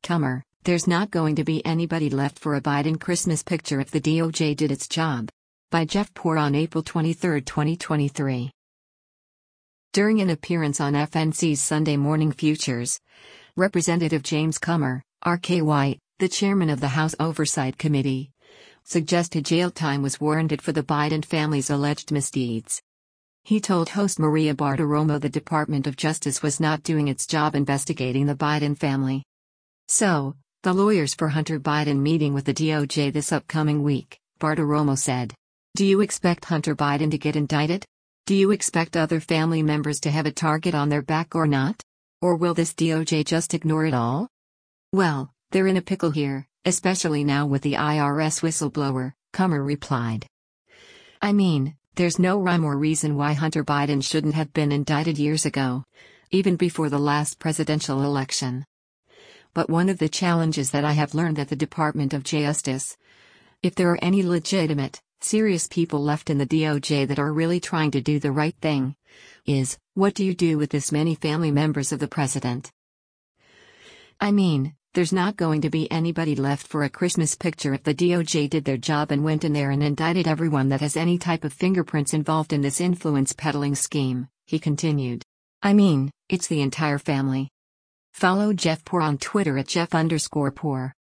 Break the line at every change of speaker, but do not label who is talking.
Comer, "There's not going to be anybody left for a Biden Christmas picture if the DOJ did its job." By Jeff Poore on April 23, 2023. During an appearance on FNC's Sunday Morning Futures, Representative James Comer, RKY, the chairman of the House Oversight Committee, suggested jail time was warranted for the Biden family's alleged misdeeds. He told host Maria Bartiromo the Department of Justice was not doing its job investigating the Biden family. So, the lawyers for Hunter Biden meeting with the DOJ this upcoming week, Bartiromo said. Do you expect Hunter Biden to get indicted? Do you expect other family members to have a target on their back or not? Or will this DOJ just ignore it all? Well, they're in a pickle here, especially now with the IRS whistleblower, Comer replied. I mean, there's no rhyme or reason why Hunter Biden shouldn't have been indicted years ago, even before the last presidential election. But one of the challenges that I have learned at the Department of Justice, if there are any legitimate, serious people left in the DOJ that are really trying to do the right thing, is, what do you do with this many family members of the president? I mean, there's not going to be anybody left for a Christmas picture if the DOJ did their job and went in there and indicted everyone that has any type of fingerprints involved in this influence peddling scheme, he continued. I mean, it's the entire family. Follow Jeff Poore on Twitter at Jeff_Poore.